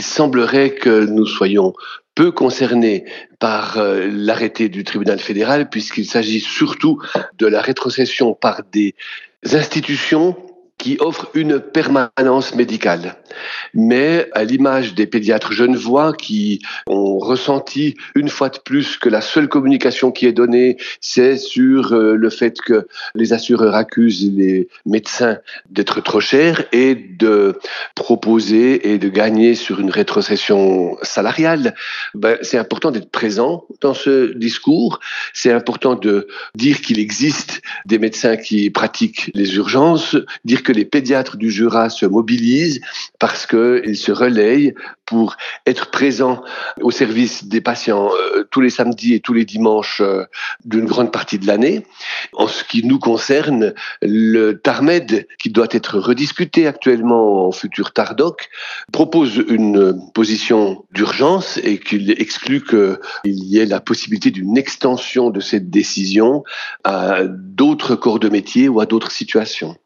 il semblerait que nous soyons peu concernés par l'arrêté du tribunal fédéral, puisqu'il s'agit surtout de la rétrocession par des institutions qui offrent une permanence médicale. Mais à l'image des pédiatres genevois qui ont ressenti une fois de plus que la seule communication qui est donnée, c'est sur le fait que les assureurs accusent les médecins d'être trop chers et de proposer et de gagner sur une rétrocession salariale, c'est important d'être présent dans ce discours. C'est important de dire qu'il existe des médecins qui pratiquent les urgences, dire que les pédiatres du Jura se mobilisent parce qu'ils se relayent pour être présents au service des patients tous les samedis et tous les dimanches d'une grande partie de l'année. En ce qui nous concerne, le TARMED, qui doit être rediscuté actuellement en futur TARDOC, propose une position d'urgence et qu'il exclut qu'il y ait la possibilité d'une extension de cette décision à d'autres corps de métier ou à d'autres situations.